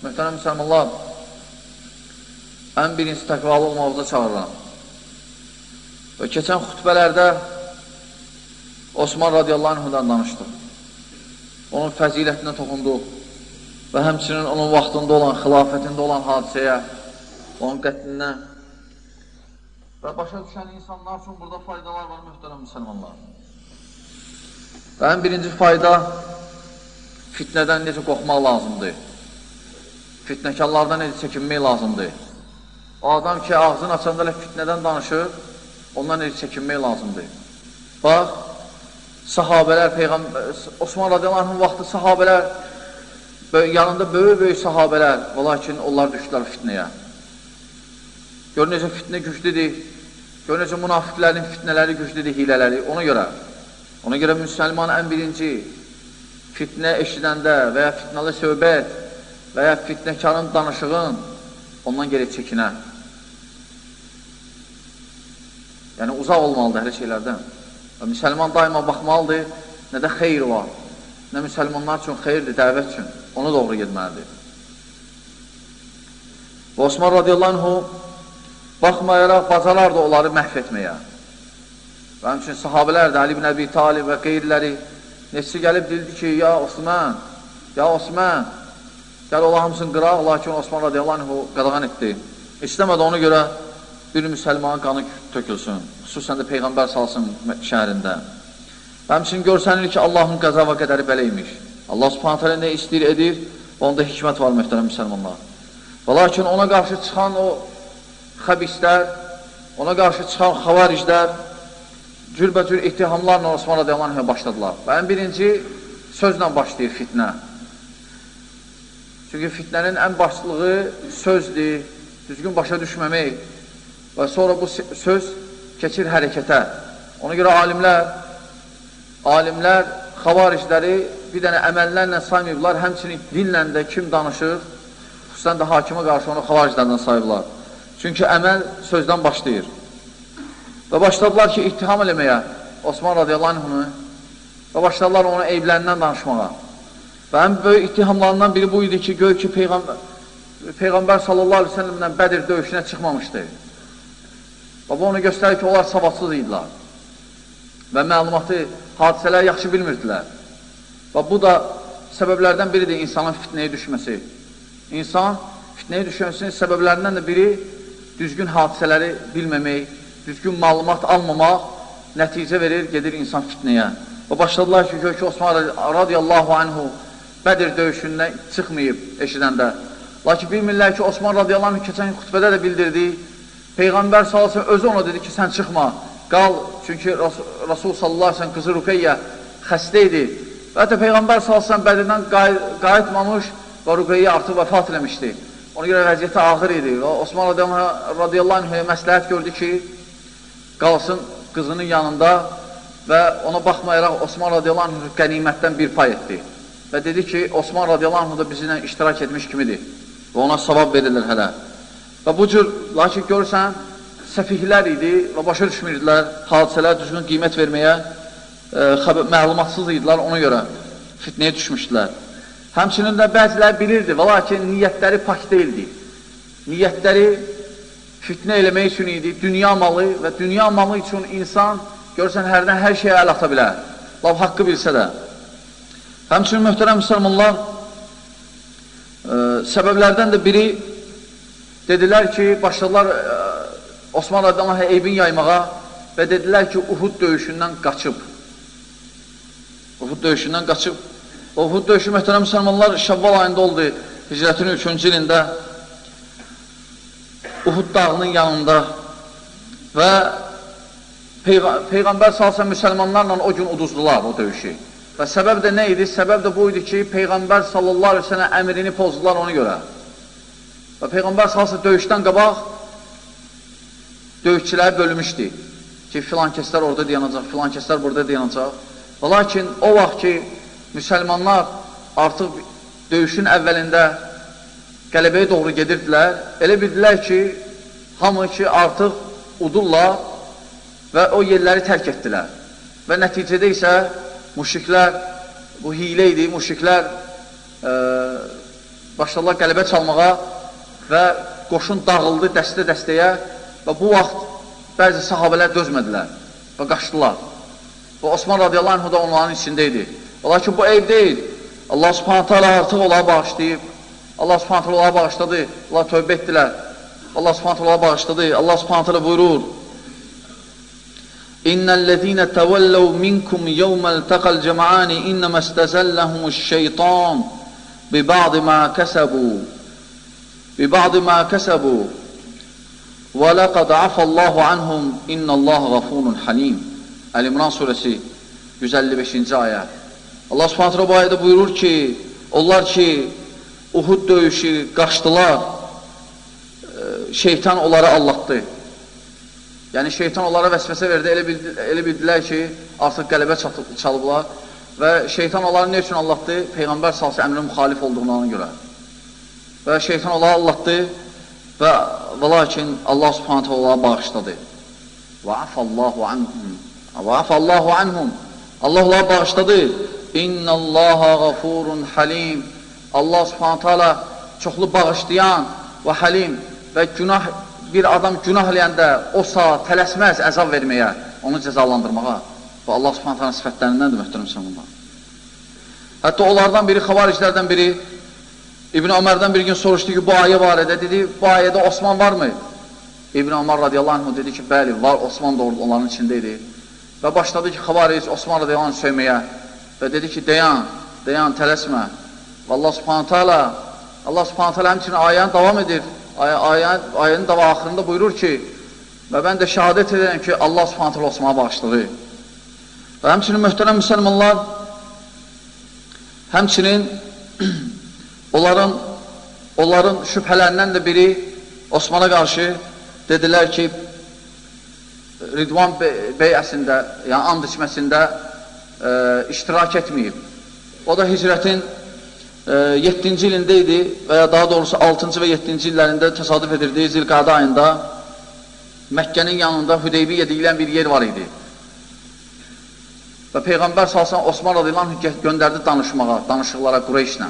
Möhtərəm müsəlmanlar, ən birinci təqvalı olmağıza çağırıram. Və keçən xütbələrdə Osman radiyallahu anhudan danışdıq. Onun fəzilətinə toxunduq və həmçinin onun vaxtında olan, xilafətində olan hadisəyə, onun qədrinə və başa düşən insanlar üçün burada faydalar var, möhtərəm müsəlmanlar. Və ən birinci fayda fitnədən necə qorxmaq lazımdır. Fitnəkarlardan necə çəkinmək lazımdır. O adam ki, ağzını açanda fitnədən danışır, ondan necə çəkinmək lazımdır. Bax, sahabələr, Osman radiyallahu anh'ın vaxtı sahabələr, yanında böyük sahabələr, lakin onlar düşdülər fitnəyə. Gör necə fitnə güclüdür, gör necə münafiqlərin fitnələri güclüdür, hilələri, ona görə müsəlman ən birinci fitnə eşidəndə və ya fitnalı söhbət və ya fitnəkarın danışığın ondan gerək çəkinə. Yəni, uzaq olmalıdır hələ şeylərdən. Və müsəlman daima baxmalıdır, nə də xeyr var, nə müsəlmanlar üçün xeyirdir, dəvət üçün. Ona doğru gedməlidir. Və Osman radiyallahu anhu baxmayaraq bacalardı onları məhv etməyə. Və həmçinin sahabələr də, Ali ibn Əbi Talib və qeyriləri neçə gəlib dildi ki, ya Osman, gəl ola hamısını qıraq, lakin Osman radiyallahu anhu qadağan etdi. İstəmədi ona görə bir müsəlmanın qanı tökülsün, xüsusən də Peyğəmbər salsın şəhərində. Həmçinin görsənir ki, Allahın qəza və qədəri belə imiş. Allah subhanət hələ nə istəyir, edir və onda hikmət var, möhtərəm müsəlmanlar. Və lakin ona qarşı çıxan o xəbislər, ona qarşı çıxan xavariclər cürbəcür ittihamlarla Osman radiyallahu anh'a başladılar. Və ən birinci sözlə başlayır fitnə. Çünki fitnənin ən başlığı sözdür, düzgün başa düşməmək və sonra bu söz keçir hərəkətə. Ona görə alimlər xavaricləri bir dənə əməllərlə saymayıblar, həmçinin dillə də kim danışır, xüsusən də hakimə qarşı onu xavariclərdən sayıblar. Çünki əməl sözdən başlayır. Və başladılar ki, ittiham eləməyə Osman radiyallahu anh'ını və başladılar onu eyiblərindən danışmağa. Və ən böyük ittihamlarından biri bu idi ki, gör ki, Peyğəmbər sallallahu aleyhi ve sellemlə Bədir döyüşünə çıxmamışdı. Və bu onu göstərir ki, onlar savadsız idilər və məlumatı, hadisələri yaxşı bilmirdilər. Və bu da səbəblərdən biridir insanın fitnəyə düşməsi. İnsan fitnəyə düşməsinin səbəblərindən də biri düzgün hadisələri bilməmək, düzgün məlumat almamaq nəticə verir, gedir insan fitnəyə. Və başladılar ki, gör ki, Osman radiyallahu anhu Bədir döyüşündən çıxmayıb eşidəndə. Lakin bilmirlər ki, Osman radiyallahu anh keçən xütbədə də bildirdi. Peyğəmbər sallallahu aleyhi ve sellem özü ona dedi ki, sən çıxma, qal. Çünki Rasul sallallahu aleyhi ve sellem qızı Rüqeyyə xəstə idi. Və hətta Peyğəmbər sallallahu aleyhi ve sellem Bədirdən qayıtmamış və Rüqeyyə artıq vəfat eləmişdi. Ona görə vəziyyəti ağır idi. Və Osman radiyallahu anh'a məsləhət gördü ki, qalsın qızının yanında və ona baxmayaraq Osman radiyallahu anh qənimətdən bir pay etdi. Və dedi ki, Osman radiyallahu anh da bizimlə iştirak etmiş kimidir və ona savab verilir hələ. Və bu cür, lakin görürsən, səfihlər idi və başa düşmürdülər, hadisələr düzgün qiymət verməyə məlumatsız idilər, ona görə fitnəyə düşmüşdülər. Həmçinin də bəziləri bilirdi və lakin niyyətləri pak deyildi. Niyyətləri fitnə eləmək üçün idi, dünya malı və dünya malı üçün insan görürsən, hərdən hər şeyə əl ata bilər, lav haqqı bilsə də. Həmçinin möhtərəm müsəlmanlar, səbəblərdən də biri dedilər ki, başladılar Osman radiyallahu anh'a eybin yaymağa və dedilər ki, Uhud döyüşündən qaçıb. Uhud döyüşündən qaçıb. Uhud döyüşü möhtərəm müsəlmanlar Şəvval ayında oldu, hicrətin 3-cü ilində Uhud dağının yanında və Peyğəmbər salsa müsəlmanlarla o gün uduzdular o döyüşü. Və səbəb də nə idi? Səbəb də bu idi ki, Peyğəmbər sallallahu aleyhi ve sellem əmrini pozdular ona görə. Və Peyğəmbər salsa döyüşdən qabaq döyüşçiləri bölmüşdü ki, filan kəslər orada dayanacaq, filan kəslər burada dayanacaq. Və lakin o vaxt ki, müsəlmanlar artıq döyüşün əvvəlində qələbəyə doğru gedirdilər, elə bildilər ki, hamı ki, artıq udurlar və o yerləri tərk etdilər. Və nəticədə isə müşriklər, bu hilə idi, müşriklər başladılar qələbə çalmağa və qoşun dağıldı dəstə-dəstəyə və bu vaxt bəzi sahabələr dözmədilər və qaçdılar. Və Osman radiyallahu anh da onların içində idi. Lakin bu eyb deyil. Allah subhanət hələ artıq onları bağışlayıb. Allah subhanət hələ onları bağışladı. Allah tövbə etdilər. Allah subhanət hələ onları bağışladı. Allah subhanət hələ buyurur. İnnəl-ləzīnə təvəlləv minkum yevməl təqəl cəm'ani innəmə istəzəlləhumuş-şeytan biba'di mə kəsəbu və ləqəd afallahu anhum innəllaha ğafurun halim. Əl-İmran surəsi 155-ci ayə. Allah subhanət hələ bu ayədə buyurur ki, onlar ki, Uhud döyüşü qaçdılar, şeytan onları allatdı. Yəni, şeytan onlara vəsvəsə verdi, elə bildilər ki, artıq qələbə çalıblar və şeytan onları ne üçün allatdı? Peyğəmbər salsı əmrə müxalif olduğuna görə. Və şeytan onları allatdı və lakin Allah subhanət hələ onları bağışladı. Və afallahu anhum. Allah onları bağışladı. İnnəllaha ğafurun halim. Allah subhanət hələ çoxlu bağışlayan və halim və bir adam günah eləyəndə o saat tələsməz əzab verməyə, onu cəzalandırmağa. Və Allah subhanət hələ sifətlərindəndir, möhtərəm bunlar. Hətta onlardan biri, xavariclərdən biri, İbn Ömərdən bir gün soruşdu ki, bu ayə barədə, dedi, bu ayədə Osman varmı? İbn Ömər radiyallahu anh dedi ki, bəli, var, Osman da onların içindeydi. Və başladı ki, xavaric Osman radiyallahu anh söyməyə və dedi ki, dayan, tələsmə. Və Allah subhanət hələ həmçinin ayəni davam edir. Ayənin də axırında buyurur ki, və mən də şəhadət edirəm ki, Allah subhanət hələ Osman'a bağışladı. Və həmçinin möhtərəm müsəlmanlar, həmçinin onların şübhələrindən də biri Osman'a qarşı dedilər ki, Ridvan beyəsində, yəni and içməsində iştirak etməyib. O da hicrətin 7-ci ilində idi və ya daha doğrusu 6-cı və 7-ci illərində təsadüf edirdi Zilqədə ayında Məkkənin yanında Hüdeybiyyə deyilən bir yer var idi. Və Peyğəmbər salsan Osman radiyallahu anh göndərdi danışıqlara Qureyşlə.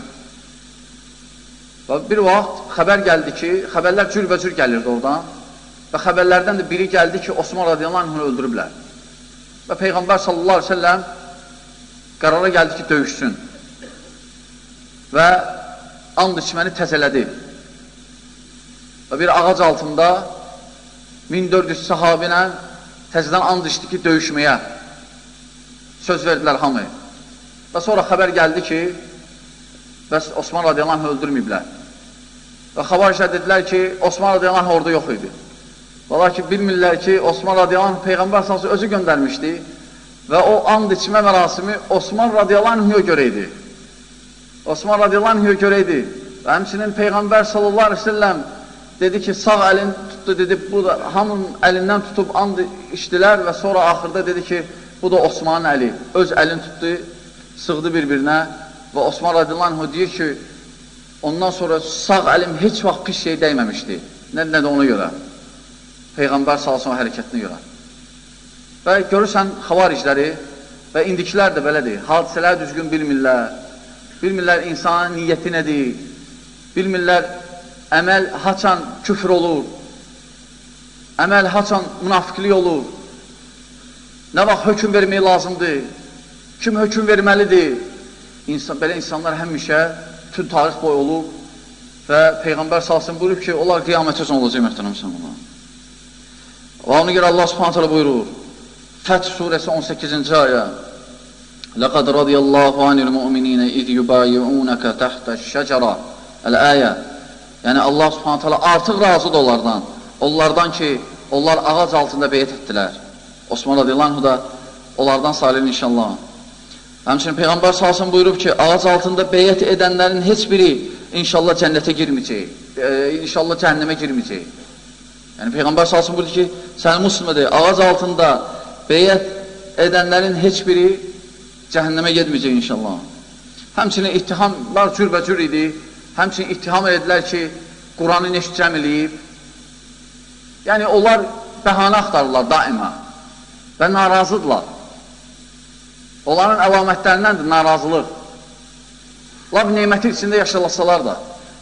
Və bir vaxt xəbər gəldi ki, xəbərlər cürbəcür gəlirdi oradan və xəbərlərdən də biri gəldi ki, Osman radiyallahu anh öldürüblər. Və Peyğəmbər sallallahu aleyhi ve selləm qərara gəldi ki, döyüşsün. Və and içməni təzələdi. Və bir ağac altında 1400 sahabinə təzədən and içdi ki, döyüşməyə söz verdilər hamı. Və sonra xəbər gəldi ki, bəs Osman radiyallahu anh öldürməyiblər. Və xavariclər dedilər ki, Osman radiyallahu anh orada yox idi. Valla ki, bilmirlər ki, Osman radiyallahu anh Peyğəmbər sallallahu özü göndərmişdi və o and içmə mərasimi Osman radiyallahu anh'a görə idi. Osman radiyallahu anh'a görə idi. Və həmçinin Peyğəmbər sallallahu aleyhi ve sellem dedi ki, sağ əlin tutdu, dedi, bu da hamının əlindən tutub and içdilər və sonra axırda dedi ki, bu da Osmanın əli. Öz əlin tutdu, sığdı bir-birinə və Osman radiyallahu anh'a deyir ki, ondan sonra sağ əlim heç vaxt pis şey dəyməmişdi. Nə də ona görə. Peyğəmbər sallallahu hərəkətinə görə. Və görürsən xavaricləri və indikilər də belədir. Hadisələr düzgün bilmirlər. Bilmirlər insanın niyyəti nədir. Bilmirlər əməl haçan küfr olur. Əməl haçan münafiqlik olur. Nə vaxt hökm vermək lazımdır. Kim hökm verməlidir. Belə insanlar həmişə bütün tarix boyu olur və Peyğəmbər sallallahu buyurub ki, onlar qiyamətə üçün olacaq möhtərəm insanlar. Və onu görə Allah subhanət hələ buyurur. Fəth surəsi 18-ci ayə. Ləqəd radiyallahu anil mu'mininə iz yubayi'unəkə təhtə şəcərə. Əl-əyə. Yəni Allah subhanət hələ artıq razıdır onlardan. Onlardan ki, onlar ağac altında beyət etdilər. Osman radiyallahu anh da onlardan sayılır inşallah. Həmçinin Peyğəmbər sallallahu buyurub ki, ağac altında beyət edənlərin heç biri inşallah cənnətə girməyəcək. İnşallah cəhənnəmə girməyəcək. Yəni Peyğəmbər sallallahu buyurdu ki, sən müslimədir, ağac altında beyət edənlərin heç biri cəhənnəmə gedməyəcək inşallah. Həmçinin ittihamlar cürbəcür idi. Həmçinin ittiham edilər ki, Quranı neşt cəm eləyib. Yəni onlar bəhanə axtarırlar daima və narazıdırlar. Onların əlamətlərindəndir narazılıq. Lab neməti içində yaşalasalar da,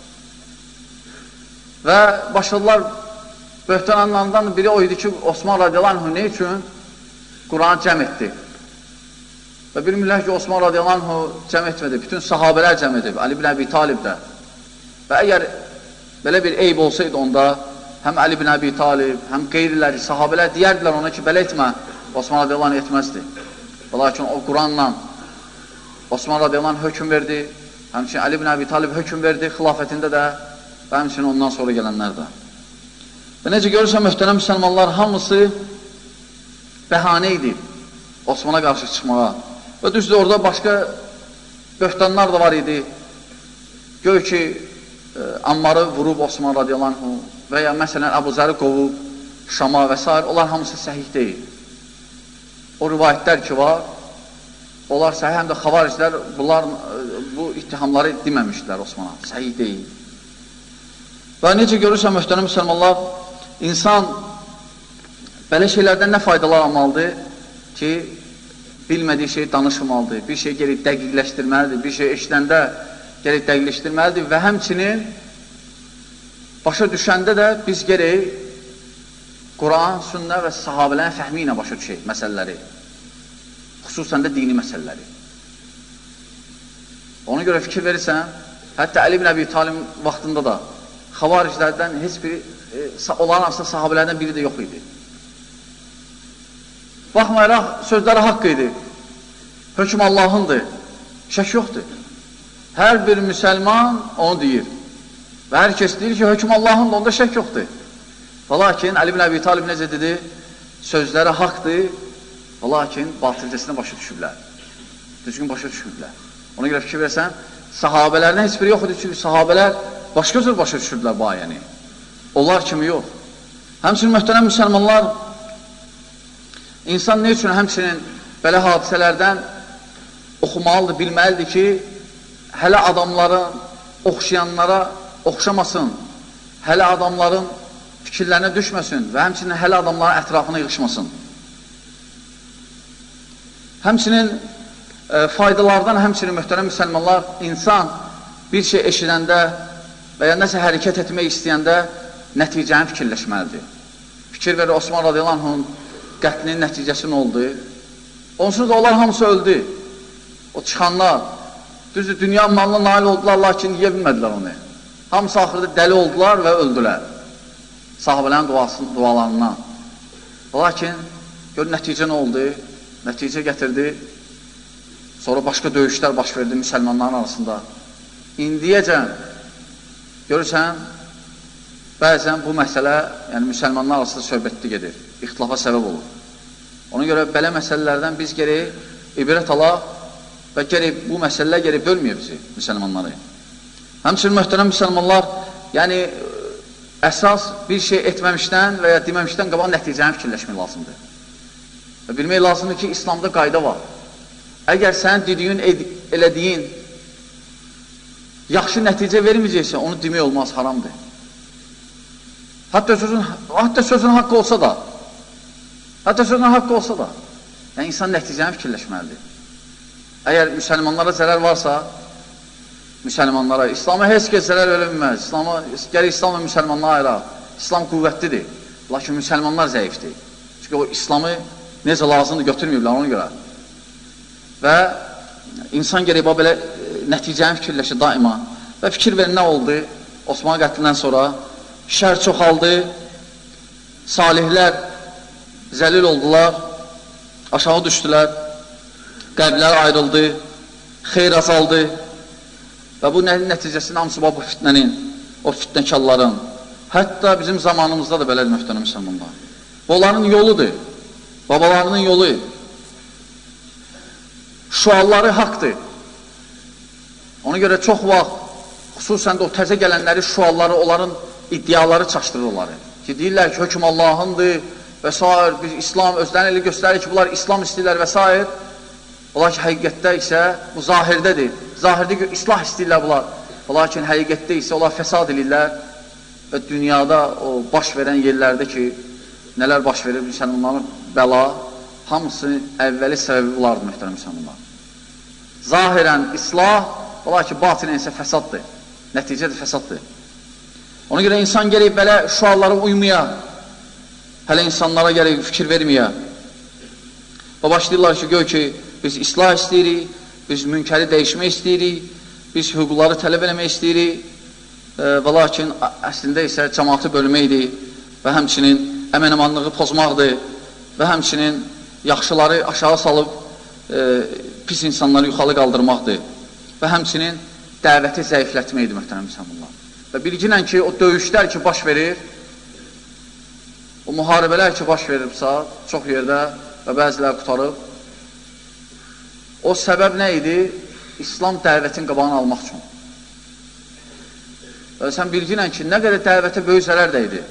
Və başladılar, böhtanlarından biri o idi ki, Osman radiyallahu anh ne üçün Quranı cəm etdi? Və bilmirlər ki, Osman radiyallahu anh cəm etmədi, bütün sahabələr cəm edib, Ali ibn Əbi Talib də. Və əgər belə bir eyb olsaydı onda, həm Ali ibn Əbi Talib, həm qeyriləri, sahabələr deyərdilər ona ki, belə etmə, Osman radiyallahu anh etməzdi. Və lakin o Quranla Osman radiyallahu anh hökm verdi, həmçinin Ali ibn Əbi Talib hökm verdi, xilafətində də və həmçinin ondan sonra gələnlər də. Və necə görürsən, möhtərəm müsəlmanlar, hamısı bəhanə idi Osmana qarşı çıxmağa. Və düzdür, orada başqa böhtanlar da var idi. Gör ki, Ammarı vurub Osman radiyallahu anh və ya məsələn Əbu Zəri qovub Şama və s. Onlar hamısı səhih deyil. O rivayətlər ki var, onlar səhih, həm də xavariclər bu ittihamları deməmişdilər Osmana, səhih deyil. Və necə görürsən, möhtərəm müsəlmanlar, insan belə şeylərdən nə faydalar almalıdır ki, bilmədiyi şey danışmalıdır, bir şey gerək dəqiqləşdirməlidir, bir şey eşidəndə gerək dəqiqləşdirməlidir və həmçinin başa düşəndə də biz gerək Quran, sünnə və sahabələrin fəhmi ilə başa düşək məsələləri, xüsusən də dini məsələləri. Ona görə fikir verirsən, hətta Ali ibn Əbi Talib vaxtında da xavariclərdən heç biri, onların aslında sahabələrdən biri də yox idi. Baxmayaraq, sözləri haqq idi. Hökm Allahındır. Şək yoxdur. Hər bir müsəlman onu deyir. Və hər kəs deyir ki, hökm Allahındır, onda şək yoxdur. Və lakin, Ali ibn Əbi Talib necə dedi? Sözləri haqdır, və lakin batılcəsinə başa düşüblər. Düzgün başa düşüblər. Ona görə fikir versən, sahabələrdən heç biri yox idi, çünki sahabələr başqa cür başa düşüblər bu ayəni. Onlar kimi yox. Həmçinin möhtərəm müsəlmanlar, İnsan ne üçün həmçinin belə hadisələrdən oxumalıdır, bilməlidir ki, hələ adamların oxşayanlara oxşamasın, hələ adamların fikirlərinə düşməsin və həmçinin hələ adamların ətrafına yığışmasın. Həmçinin faydalardan həmçinin möhtərəm müsəlmanlar, insan bir şey eşidəndə və ya nəsə hərəkət etmək istəyəndə nəticəni fikirləşməlidir. Fikir verir, Osman radiyallahu anh qətlinin nəticəsi nə oldu? Onsuz da onlar hamısı öldü. O çıxanlar, düzdür, dünya malına nail oldular, lakin yiyə bilmədilər onu. Hamısı axırda dəli oldular və öldülər. Sahabələrin dualarından. Lakin, gör, nəticə nə oldu? Nəticə gətirdi. Sonra başqa döyüşlər baş verdi müsəlmanların arasında. İndiyəcən, görürsən, bəzən bu məsələ, yəni müsəlmanlar arasında söhbətli gedir, ixtilafa səbəb olur. Ona görə belə məsələlərdən biz gərək ibrət alaq və gərək bu məsələlər gərək bölmüyor bizi, müsəlmanları. Həmçinin möhtərəm müsəlmanlar, yəni əsas bir şey etməmişdən və ya deməmişdən qabaq nəticəni fikirləşmək lazımdır. Və bilmək lazımdır ki, İslamda qayda var. Əgər sən dediyin, elədiyin yaxşı nəticə verməyəcəksə, onu demək olmaz, haramdır. Hətta sözün haqqı olsa da, yəni insan nəticəni fikirləşməlidir. Əgər müsəlmanlara zərər varsa, müsəlmanlara, İslama heç kəs zərər verə bilməz. Gəlir İslam və müsəlmanlara ayıraq. İslam qüvvətlidir, lakin müsəlmanlar zəifdir. Çünki o İslamı necə lazımdır götürməyiblər ona görə. Və insan gərək belə nəticəni fikirləşir daima. Və fikir verin, nə oldu Osman qətlindən sonra? Şər çoxaldı, salihlər zəlil oldular, aşağı düşdülər, qəlblər ayrıldı, xeyr azaldı və bu nəticəsində hamısı bu fitnənin, o fitnəkarların, hətta bizim zamanımızda da belədir möhtərəm müsəlmanlar. Bu onların yoludur, babalarının yolu, şualları haqdır. Ona görə çox vaxt, xüsusən də o təzə gələnləri, şualları, onların iddiaları çaşdırırlar ki, deyirlər ki, hökm Allahındır və s. biz İslam özlərini elə göstərir ki, bunlar İslam istəyirlər və s. Olar ki, həqiqətdə isə bu zahirdədir. Zahirdə islah istəyirlər bunlar. Lakin həqiqətdə isə onlar fəsad edirlər və dünyada o baş verən yerlərdə ki, nələr baş verir, müsəlmanların bəla, hamısının əvvəli səbəbi bunlardır, möhtərəm müsəlmanlar. Zahirən islah, olar ki, batinən isə fəsaddır, nəticədir fəsaddır. Ona görə insan gəlib belə şuarlara uymaya, hələ insanlara gəlib fikir verməyə. Və başlayırlar ki, gör ki, biz islah istəyirik, biz münkəri dəyişmək istəyirik, biz hüquqları tələb eləmək istəyirik və lakin əslində isə cəmaatı bölməkdir və həmçinin əmənamanlığı pozmaqdır və həmçinin yaxşıları aşağı salıb pis insanları yuxarı qaldırmaqdır və həmçinin dəvəti zəiflətməkdir, möhtərəm müsəlmanlar. Və bilginən ki, o döyüşlər ki, baş verir, o müharibələr ki, baş verirsə, çox yerdə və bəzilər qutarıb, o səbəb nə idi? İslam dəvətin qabağını almaq üçün. Və sən bilginən ki, nə qədər dəvətə böyük zərər dəydi.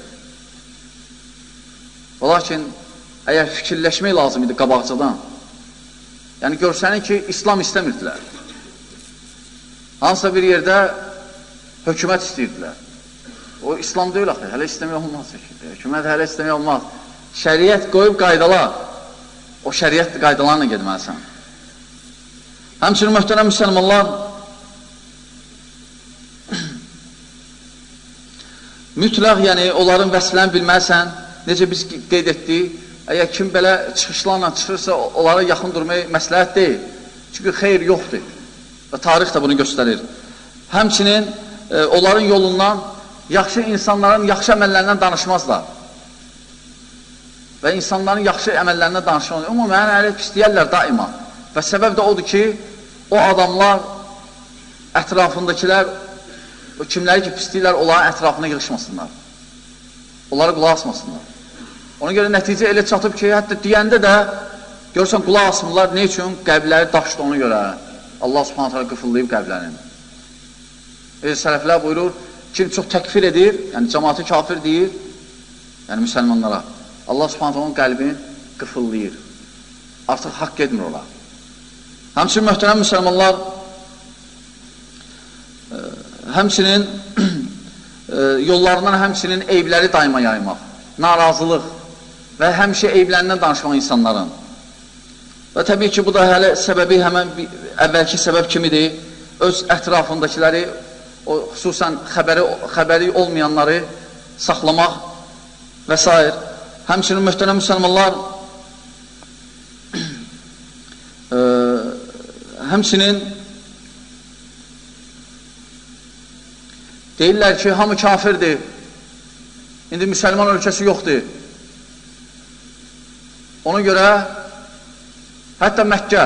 Və lakin, əgər fikirləşmək lazım idi qabaqcadan, yəni görsənin ki, İslam istəmirdilər. Hansısa bir yerdə hökumət istəyirdilər. O, İslam deyil axı, hələ istəmək olmaz. Hökumət hələ istəmək olmaz. Şəriət qoyub qaydalar, o şəriət qaydalarına gedməlisən. Həmçinin möhtərəm müsəlmanlar, mütləq, yəni onların vəsləni bilməlisən, necə biz qeyd etdik, əgər kim belə çıxışlarla çıxırsa, onlara yaxın durmayı məsləhət deyil. Çünki xeyr yoxdur və tarix də bunu göstərir. Həmçinin onların yolundan yaxşı insanların yaxşı əməllərindən danışmazlar və insanların yaxşı əməllərindən danışmazlar. Ümumən, hələ pisləyərlər daima və səbəb də odur ki, o adamlar, ətrafındakilər, o kimləri ki pisləyirlər, onların ətrafına yığışmasınlar. Onlara qulaq asmasınlar. Ona görə nəticə elə çatıb ki, hətta deyəndə də görürsən, qulaq asmırlar. Ne üçün? Qəlbləri daşdı ona görə. Allah subhanət hələ qıfıllayıb qəlblərini. Sələflər buyurur, kim çox təkfir edir, yəni cəmaatı kafir deyir, yəni müsəlmanlara, Allah subhanət onun qəlbini qıfıllayır. Artıq haqq etmir ola. Həmçinin möhtərəm müsəlmanlar, həmçinin yollarından həmçinin eybləri daima yaymaq, narazılıq və həmişə eyblərindən danışmaq insanların. Və təbii ki, bu da hələ səbəbi həmən əvvəlki səbəb kimidir, öz ətrafındakiləri, xüsusən xəbəri olmayanları saxlamaq və s. Həmçinin möhtərəm müsəlmanlar, həmçinin deyirlər ki, hamı kafirdir, indi müsəlman ölkəsi yoxdur. Ona görə hətta Məkkə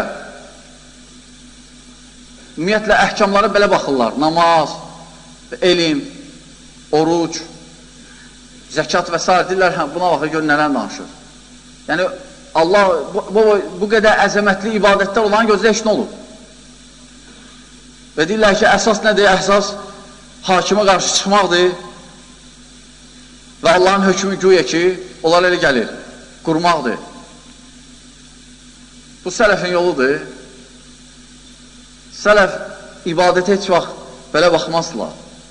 ümumiyyətlə əhkamları belə baxırlar, namaz, elm, oruc, zəkat və s. deyirlər, buna baxır, gör nələr danışır. Yəni, Allah bu qədər əzəmətli ibadətlər olan gözlə heç nə olur. Və deyirlər ki, əsas nədir? Əsas hakimə qarşı çıxmaqdır və Allahın hökmü güya ki, onlar elə gəlir, qurmaqdır. Bu sələfin yoludur. Sələf ibadətə heç vaxt belə baxmazdılar.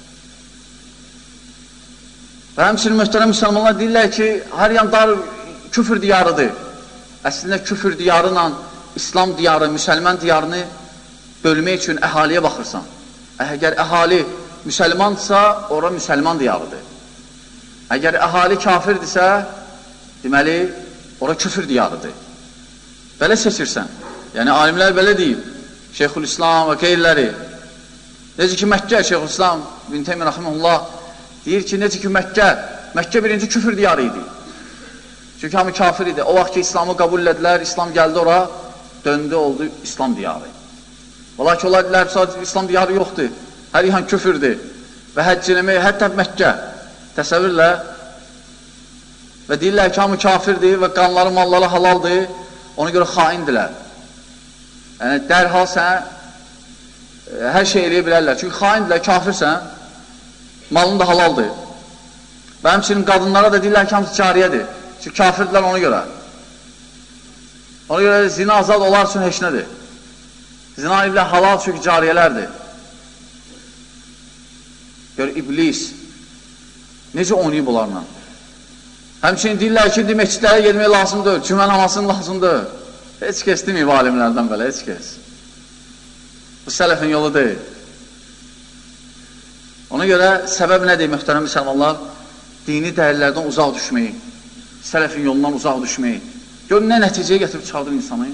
Və həmçinin möhtərəm müsəlmanlar deyirlər ki, hər yan dar küfür diyarıdır. Əslində küfür diyarı ilə İslam diyarı, müsəlman diyarını bölmək üçün əhaliyə baxırsan. Əgər əhali müsəlmandırsa, ora müsəlman diyarıdır. Əgər əhali kafirdirsə, deməli, ora küfür diyarıdır. Belə seçirsən. Yəni, alimlər belə deyib. Şeyxülislam və qeyriləri. Necə ki, Məkkə, Şeyxülislam, bin Teymiyyə Rəximəhullah deyir ki, necə ki, Məkkə birinci küfür diyarı idi. Çünki hamı kafir idi. O vaxt ki, İslamı qəbul edilər, İslam gəldi ora, döndü, oldu İslam diyarı. Valla ki, onlar dilər, İslam diyarı yoxdur. Hər yan küfürdür. Və həcc eləmək, hətta Məkkə təsəvvürlə və deyirlər ki, hamı kafirdir və qanları, malları halaldır, ona görə xaindilər. Yəni, dərhal sən hər şey eləyə bilərlər. Çünki xaindilər, kafirsən, malın da halaldır. Və həmçinin qadınlara da deyirlər ki, hamısı cariyədir. Çünki kafirdirlər ona görə. Ona görə zina azad olar üçün heç nədir. Zina iblə halal çünki cariyələrdir. Gör, iblis necə oynayıb onlarla. Həmçinin deyirlər ki, meçidlərə gelmək lazımdır, cümə namazın lazımdır. Heç kəs deməyib alimlərdən belə, heç kəs. Bu sələfin yolu deyil. Ona görə səbəb nədir, möhtərəm müsəlmanlar? Dini dəyərlərdən uzaq düşməyi, sələfin yolundan uzaq düşməyi. Görün, nə nəticəyə gətirib çıxardır insanı?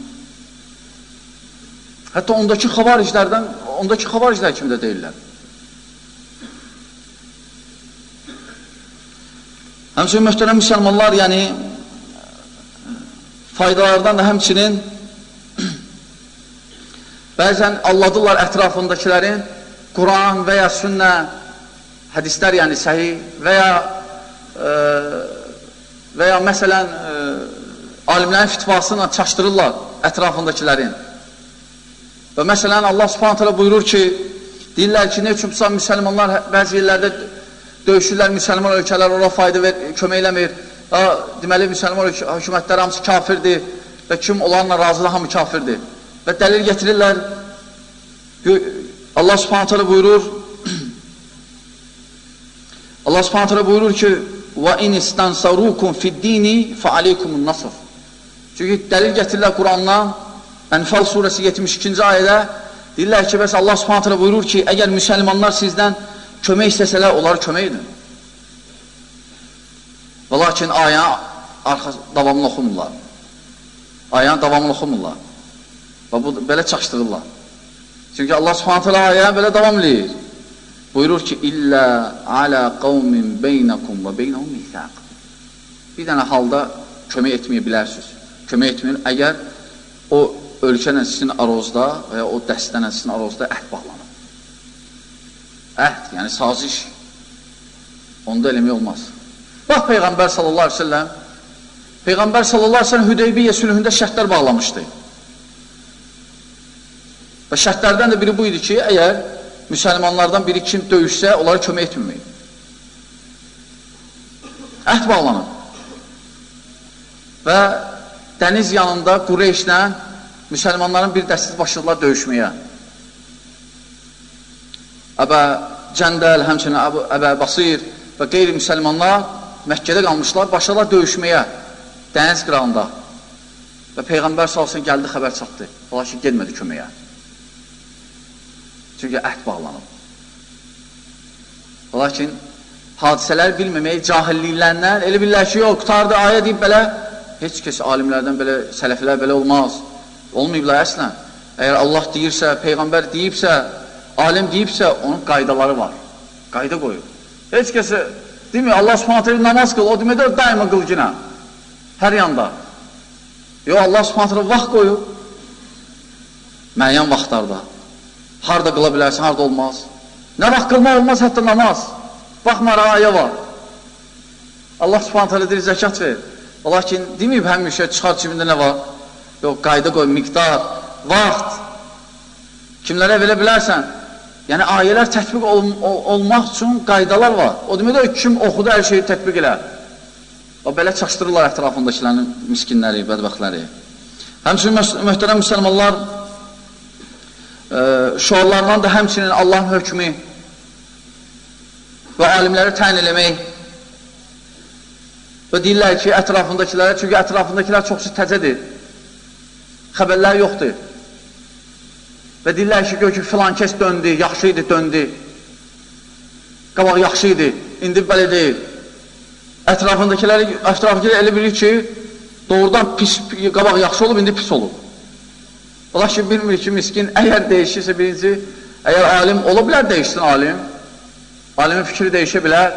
Hətta ondakı xavariclər kimi də deyirlər. Həmçinin, möhtərəm müsəlmanlar, yəni, faydalardan da həmçinin bəzən alladırlar ətrafındakilərin Quran və ya sünnə, hədislər, yəni səhih və ya məsələn alimlərin fitvasıyla çaşdırırlar ətrafındakilərin. Və məsələn Allah Subhanahu taala buyurur ki, deyirlər ki, nə üçünsə müsəlmanlar bəzi yerlərdə döyüşürlər, müsəlman ölkələr ora fayda kömək eləmir. Deməli, müsəlman hökumətlər hamısı kafirdir və kim onlarla razıdır, hamı kafirdir. Və dəlil getirirlər. Allah Subhanahu taala buyurur ki: "Və in istansarukum fid-dini fa'alaykumun nasr." Çünki dəlil gətirirlər Qurandan, Ənfal surəsi 72-ci ayədə deyirlər ki, bəs Allah Subhanahu taala buyurur ki, əgər müsəlmanlar sizdən kömək istəsələr, onları kömək edin. Və lakin ayəni davamlı oxumurlar. Ayəni davamlı oxumurlar. Və belə çaşdırırlar. Çünki Allah Subhanahu taala ayəni belə davam edir. Buyurur ki, "İllə alə qavmin beynakum və beynəhum mithaq." Bir dənə halda kömək etməyə bilərsiniz. Kömək etmir, əgər o ölkələ sizin arazda və ya o dəstənə sizin arazda əhd bağlanır. Əhd, yəni saziş. Onu da eləmək olmaz. Bax, Peyğəmbər sallallahu aleyhi ve sellem Hüdeybiyyə sülhündə şərtlər bağlamışdı. Və şərtlərdən də biri bu idi ki, əgər müsəlmanlardan biri kim döyüşsə, onları kömək etməmək. Əhd bağlanır. Və dəniz yanında Qureyşlə müsəlmanların bir dəstəsi başladılar döyüşməyə. Əbə Cəndəl, həmçinin Əbə Basir və qeyri-müsəlmanlar Məkkədə qalmışlar, başladılar döyüşməyə dəniz qırağında. Və Peyğəmbər salsın gəldi, xəbər çatdı. Ola ki, gelmədi köməyə. Çünki əhd bağlanıb. Lakin hadisələr bilməməyi cahilliklərindən elə bilirlər ki, yox, qutardı, ayə deyib belə. Heç kəs alimlərdən belə, sələflər belə olmaz. Olmayıblar əslən. Əgər Allah deyirsə, Peyğəmbər deyibsə, alim deyibsə, onun qaydaları var. Qayda qoyur. Heç kəsə demir, Allah Subhanahu taala namaz qıl, o deməkdə daima qıl günə. Hər yanda. Yox, Allah Subhanahu taala vaxt qoyur. Müəyyən vaxtlarda. Harada qıla bilərsən, harada olmaz. Nə vaxt qılmaq olmaz, hətta namaz. Baxmara ayə var. Allah Subhanahu taala deyir, zəkat ver. Lakin deməyib həmişə çıxar cibində nə var? Yox, qayda qoy, miqdar, vaxt. Kimlərə verə bilərsən? Yəni, ayələr tətbiq olmaq üçün qaydalar var. O deməkdə, kim oxudu, hər şeyi tətbiq elər. O, belə çaşdırırlar ətrafındakilərin miskinləri, bədbəxtləri. Həmçinin, möhtərəm müsəlmanlar, şuarlarından da həmçinin Allahın hökmü və alimləri təyin eləmək və deyirlər ki, ətrafındakilərə, çünki ətrafındakilər çoxsu təzədir, xəbərlər yoxdur. Və deyirlər ki, gör ki, filan kəs döndü, yaxşı idi, döndü. Qabaq yaxşı idi, indi belə deyil. Ətrafındakilər elə bilir ki, doğrudan pis, qabaq yaxşı olub, indi pis olub. Ola ki, bilmir ki, miskin, əgər dəyişirsə birinci, əgər alim ola bilər, dəyişsin alim. Alimin fikri dəyişə bilər.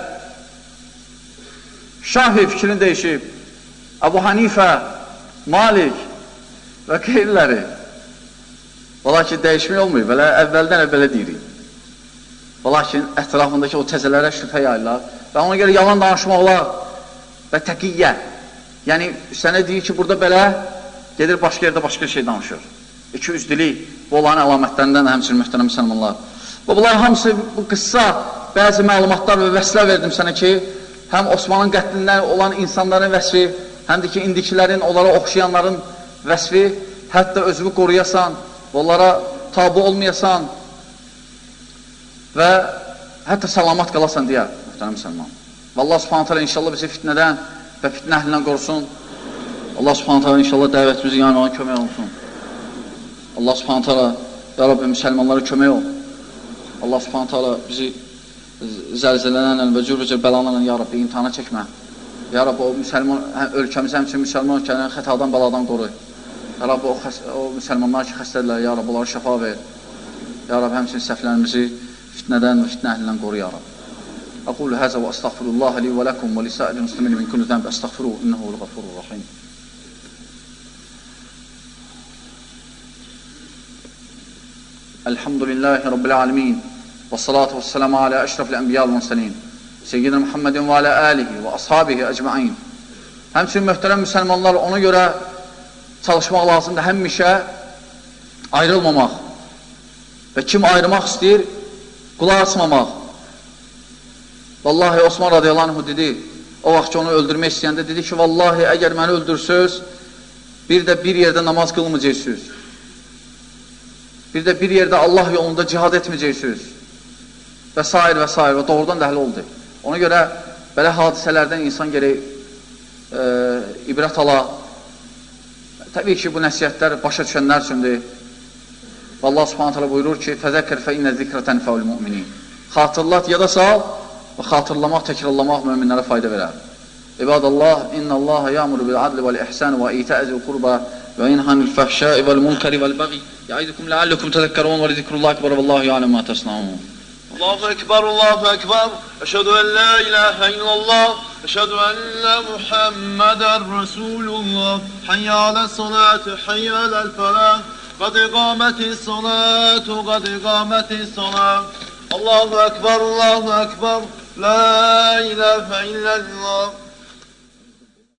Şafi fikrini dəyişib. Əbu Hanifə, Malik və qeyriləri. Ola ki, dəyişmək olmuyor, belə əvvəldən əvvələ deyirik. Ola ki, ətrafındakı o təzələrə şübhə yayırlar və ona görə yalan danışmaqlar və təqiyyə. Yəni, sənə deyir ki, burada belə, gedir başqa yerdə başqa şey danışır. İki üzdülük, bu olan əlamətlərindən həmçinin möhtərəm müsəlmanlar. Və bunlar hamısı, bu qıssa, bəzi məlumatlar və vəslər verdim sənə ki, həm Osmanın qətlindən olan insanların vəsfi, həm də ki, indikilərin, onlara oxşayanların vəsfi, hətta özünü qoruyasan, onlara tabi olmayasan və hətta salamat qalasan deyə, möhtərəm müsəlman. Və Allah subhanət hələ inşallah bizi fitnədən və fitnə əhlindən qorusun. Allah subhanət hələ inşallah dəvətimizi yanmağa kömək olsun. Allah subhanət hələ, ya Rabbi, müsəlmanlara kömək ol. Allah subhanət hələ bizi zəlzələlərlə və cür-cür bəlalarla, ya Rabbi, imtihana çəkmə. Ya Rabbi, o ölkəmiz həmçinin müsəlman ölkələrini xətadan, bəladan qoru. Ya Rabbi, o müsəlmanlar ki, xəstədirlər, ya Rabbi, onlara şəfa ver. Ya Rabbi, həmçinin səhvlərimizi fitnədən və fitnə əhlindən qoru, ya Rabbi. أقول هذا وأستغفر الله لي ولكم ولسائر المسلمين من كل ذنب أستغفروه إنه هو الغفور الرحيم. الحمد لله رب العالمين والصلاة والسلام على أشرف الأنبياء والمرسلين سيدنا محمد وعلى آله وأصحابه أجمعين. Həmçinin möhtərəm müsəlmanlar, ona görə çalışmaq lazımdır, həmişə ayrılmamaq və kim ayrılmaq istəyir, qulaq asmamaq. Vallahi Osman radiyallahu anh dedi, o vaxt ki onu öldürmək istəyəndə dedi ki, vallahi əgər məni öldürsöz, bir də bir yerdə namaz qılmayacaqsınız. Bir də bir yerdə Allah yolunda cihad etməyəcəksiniz. Və s. və s. və doğrudan da həll oldu. Ona görə belə hadisələrdən insan gərək ibrət ala. Təbii ki, bu nəsiyyətlər başa düşənlər üçündür. Və Allah subhanət hələ buyurur ki, فَذَكَرْ فَإِنَّ ذِكْرَ تَنْفَوْ الْمُؤْمِنِينَ Xatırlat, yada sal və xatırlamaq, təkrarlamaq möminlərə fayda verər. İbadallah, innəllaha ya'muru bil-adli vəl-ihsan və itə'zil qurba və inhanil fəhşai vəl-munkari vəl-bəği ya'idukum leallukum tezekkerun və lizikrullah ekber vallahu ya'lemu ma tasnaun. Allahu ekber, Allahu ekber. Eşhedü en la ilahe illallah, eşhedü enne Muhammeden Resulullah. Hayye ale's-salati, hayye alel-felah. Qad iqametis-salatu, qad iqametis-salah. Allahu ekber, Allahu ekber. La ilahe illallah.